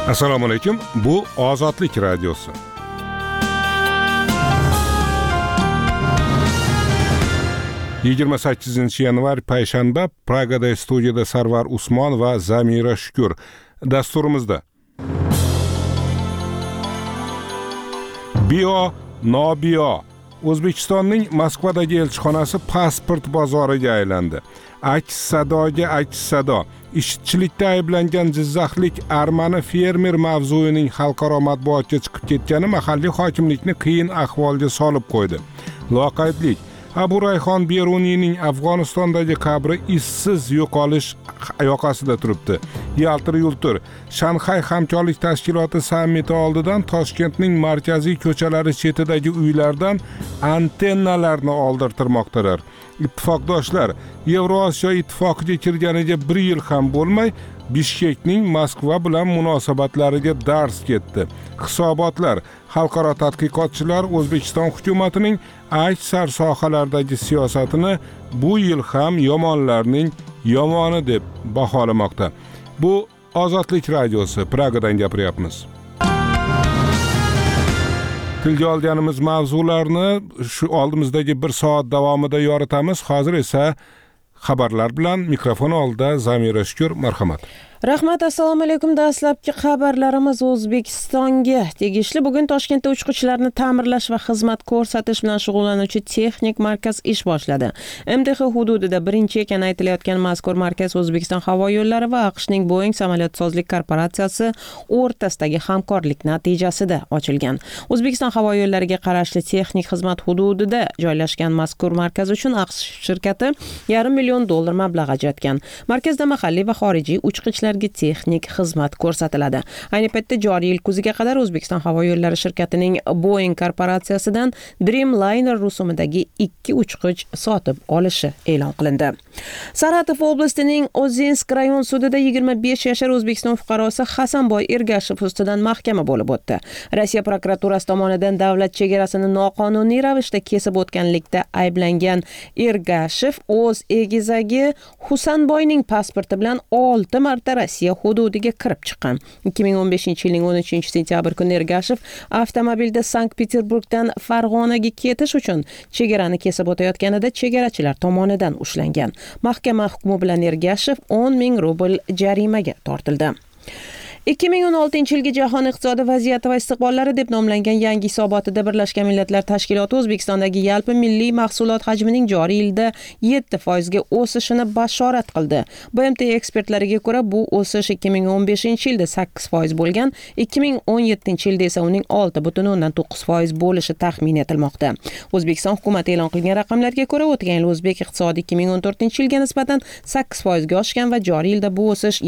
Assalomu alaykum. Bu Ozodlik radiosi. Yigirma 8 yanvar payshanba Pragada studiyada Sarvar Usmon va Zamira Shukur. Dasturimizda Bio Nobio. O'zbekistonning Moskvadagi elchixonasi pasport bozoriga aylandi. Aks sadoga aks sado. Ishchilikda ayblangan jizzaxlik armani fermer mavzuining xalqaro matbuotga chiqib ketgani mahalliy hokimlikni qiyin ahvolga solib qo'ydi. Loqaydlik Abu Rayhon Beruniyning Afg'onistondagi qabri izsiz yo'qolish yoqasida turibdi. Yaltir-yultir Shanxay hamkorlik tashkiloti sammiti oldidan Toshkentning markaziy ko'chalari chetidagi uylardan antennalarni oldirtirmoqdalar. Ittifoqdoshlar Yevrosiyo ittifoqiga kirganiga 1 yil ham bo'lmay Bishkekning Moskva bilan munosabatlariga dars ketdi. Hisobotlar xalqaro tadqiqotchilar O'zbekiston hukumatining aksar sohalardagi siyosatini bu yil ham yomonlarning yomoni deb baholamoqda. Bu Ozodlik radiosi, Pragadan gapiryapmiz. Tilga olganimiz mavzularni shu oldimizdagi 1 soat davomida yoritamiz. Hozir esa xabarlar bilan mikrofon oldida Zamira Shukur, marhamat. Rahmat, assalomu alaykum. Dastlabki xabarlarimiz O'zbekistonga tegishli. Bugun Toshkentda uchquchlarni ta'mirlash va xizmat ko'rsatish bilan shug'ullanuvchi texnik markaz ish boshladi. MDH hududida birinchi ekani aytilayotgan mazkur markaz O'zbekiston havo yo'llari va AQShning Boeing samolyotsozlik korporatsiyasi o'rtasidagi hamkorlik natijasida ochilgan. O'zbekiston havo yo'llariga qarashli texnik xizmat hududida joylashgan mazkur markaz uchun AQSh shirkati $500 million mablag' ajratgan. Markazda mahalliy va xorijiy uchquchlar texnik xizmat ko'rsatiladi. Ayni paytda joriy yil kuziga qadar O'zbekiston havo yo'llari shirkatining Boeing korporatsiyasidan Dreamliner rusumidagi 2 uchquch sotib olishi e'lon qilindi. Saratov oblasining Ozinsk rayon sudida 25 yashar O'zbekiston fuqarosi Hasanboy Ergashev ustidan mahkama bo'lib o'tdi. Rossiya prokuraturasi tomonidan davlat chegarasini noqonuniy ravishda kesib o'tganlikda ayblangan Ergashev o'z egizagi Husanboyning pasporti bilan 6 marta Rossiya hududiga kirib chiqqan. 2015-yilning 13-sentyabr kuni Ergashev avtomobilda Sankt-Peterburgdan Farg'onaga ketish uchun chegarani kesib o'tayotganida chegarachilar tomonidan ushlangan. Mahkama hukmi bilan Ergashev 10,000 rubl jarimaga tortildi. 2016-yilgi Jahon iqtisodiy vaziyati va istiqbollari deb nomlangan yangi hisobotida Birlashgan Millatlar Tashkiloti O'zbekistondagi yalpi milliy mahsulot hajmining joriy yilda 7% ga o'sishini bashorat qildi. BMT ekspertlariga ko'ra bu o'sish 2015-yilda 8% bo'lgan, 2017-yilda esa uning 6,9% bo'lishi taxmin etilmoqda. O'zbekiston hukumati e'lon qilgan raqamlarga ko'ra, o'tgan yil o'zbek iqtisodi 2014-yilga nisbatan 8% ga oshgan va joriy yilda bu o'sish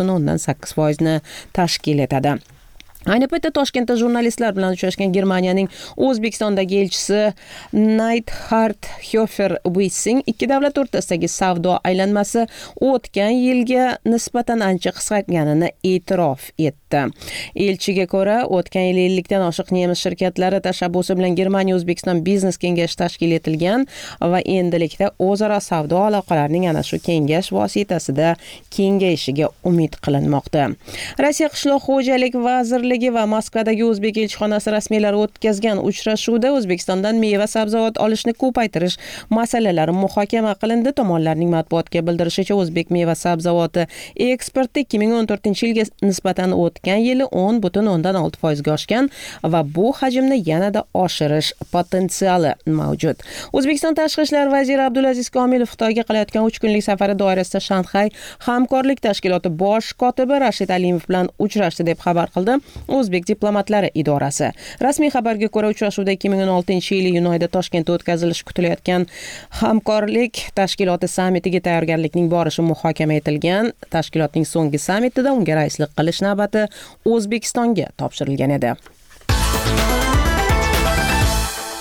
7,8% ni tashkil etadi. Ayni paytda Toshkentda jurnalistlar bilan uchrashgan Germaniyaning O'zbekistondagi elchisi Neidhard Hofer-Wissing ikki davlat o'rtasidagi savdo aylanmasi o'tgan yilga nisbatan ancha qisqarganini e'tirof etdi. Elchiga ko'ra, o'tgan yil 50 dan oshiq nemis shirkatlari tashabbusi bilan Germaniya O'zbekiston biznes kengashi tashkil etilgan va endilikda o'zaro savdo aloqalarining ana shu kengash vositasida kengayishiga umid qilinmoqda. Rossiya qishloq xo'jalik vazirligi va Moskvadagi o'zbek elchixonasi rasmiylari o'tkazgan uchrashuvda O'zbekistondan meva sabzavot olishni ko'paytirish masalalari muhokama qilindi. Tomonlarning matbuotga bildirishicha, o'zbek meva sabzavoti eksporti 2014-yilga nisbatan o'tgan yili 10,6% ga oshgan va bu hajmni yanada oshirish potensiali mavjud. O'zbekiston Tashqi ishlar vaziri Abdulaziz Komilov Xitoyga qilayotgan 3 kunlik safari doirasida Shanxay hamkorlik tashkiloti bosh kotibi Rashid Alimov bilan uchrashdi deb xabar qildi O'zbek diplomatlari idorasi. Rasmiy xabarga ko'ra, uchrashuvda 2016-yil iyun oyida Toshkentda o'tkazilishi kutilayotgan hamkorlik tashkiloti sammitiga tayyorgarlikning borishi muhokama etilgan. Tashkilotning so'nggi sammitida unga raislik qilish navbati O'zbekistonga topshirilgan edi.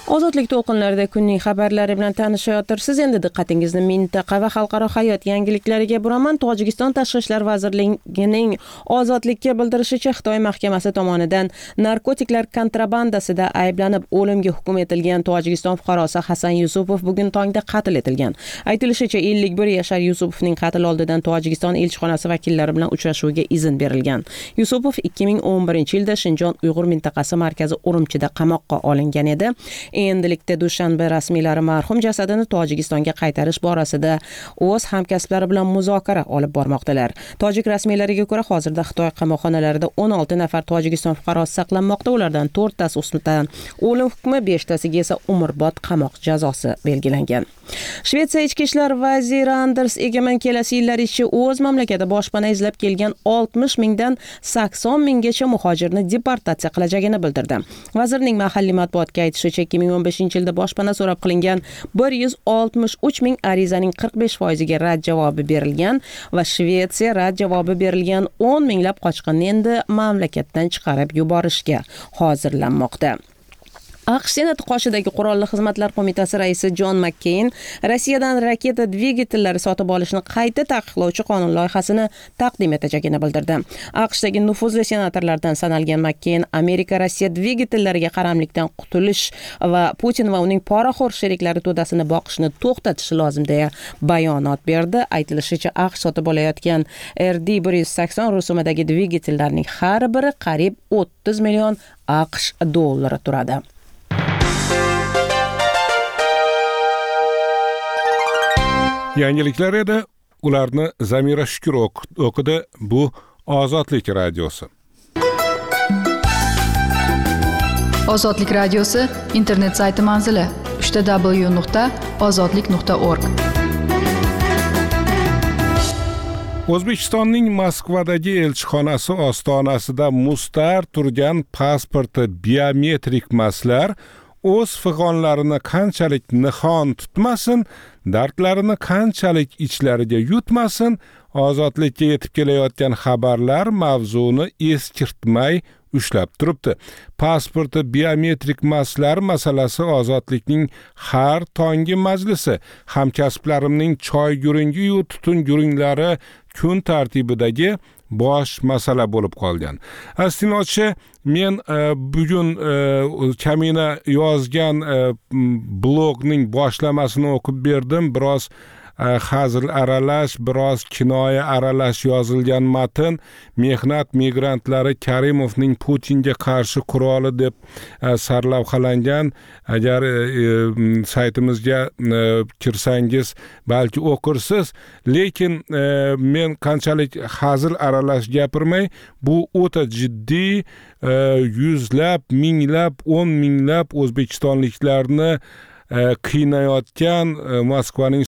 Ozodlik to'lqinlarida kunning xabarlari bilan tanishayotirsiz. Endi diqqatingizni mintaqa va xalqaro hayot yangiliklariga buraman. Tojikiston Tashqi ishlar vazirligining ozodlikka bildirishicha, Xitoy mahkamasi tomonidan narkotiklar kontrabandasida ayblanib o'limga hukm etilgan Tojikiston fuqarosi Hasan Yusupov bugun tongda qatl etilgan. Aytilishicha, 51 yashar Yusupovning qatl oldidan Tojikiston elchixonasi vakillari bilan uchrashuviga izn berilgan. Yusupov 2011-yilda Shinjon Uyg'ur mintaqasi markazi Urumchida qamoqqa olingan edi. Endilikda Dushanba rasmiylari marhum jasadini Tojikistonga qaytarish borasida o'z hamkasblari bilan muzokara olib bormoqdalar. Tojik rasmiylariga ko'ra, hozirda Xitoy qamoqxonalarida 16 nafar Tojikiston fuqarosi saqlanmoqda. Ulardan 4 tasi ustidan o'lim hukmi, 5 tasiga esa umrbod qamoq jazosi belgilangan. Shvetsiya ichki ishlar vaziri Anders Egeman kelasi yillar ichida o'z mamlakatida boshpana izlab kelgan 60 mingdan 80 minggacha muhojirni deportatsiya qilajagini bildirdi. Vazirning mahalliy matbuotga aytishicha, 2015-yilda boshpana so'rab qilingan 163 ming arizaning 45% ga rad javobi berilgan va Shvetsiya rad javobi berilgan 10 minglab qochqinni endi mamlakatdan chiqarib yuborishga hozirlanmoqda. AQSh Senati qoshidagi Qurolli xizmatlar qo'mitasi raisi Jon Makkeyn Rossiyadan raketa dvigatellari sotib olishni qayta taqiqlovchi qonun loyihasini taqdim etajagini bildirdi. AQShdagi nufuzli senatorlardan sanalgan Makkeyn Amerika Rossiya dvigatellariga qaramlikdan qutulish va Putin va uning poraxo'r sheriklari to'dasini boqishni to'xtatishi lozim deya bayonot berdi. Aytilishicha, AQSh sotib olayotgan RD-180 rusumidagi dvigatellarning har biri qariyb 30 million AQSh dollari turadi. Yangiliklar edi, ularni Zamira Shukur o'qidi. Bu Ozodlik radiosi. Ozodlik radiosi internet sayti manzili www.ozodlik.org. O'zbekistonning Moskvadagi elchixonasi ostonasida mustar turgan pasporti biometrik maslar o'z fig'onlarini qanchalik nihon tutmasin, dardlarini qanchalik ichlariga yutmasin, ozodlikka yetib kelayotgan xabarlar mavzuni eskirtmay ushlab turibdi. Pasporti biometrik maslar masalasi ozodlikning har tongi majlisi. Hamkasblarimning choy guringi-yu tutun guringlari kun tartibidagi bosh masala bo'lib qolgan. Astinochi, men bugun kamina yozgan blogning boshlamasini o'qib berdim. Biroz hazil aralash, biroz kinoya aralash yozilgan matn mehnat migrantlari Karimovning Putinga qarshi quroli deb sarlavhalangan. Agar saytimizga kirsangiz balki o'qirsiz, lekin men qanchalik hazil aralash gapirmay, bu o'ta jiddiy, yuzlab, minglab, 10 minglab o'zbekistonliklarni qiynayotgan Moskvaning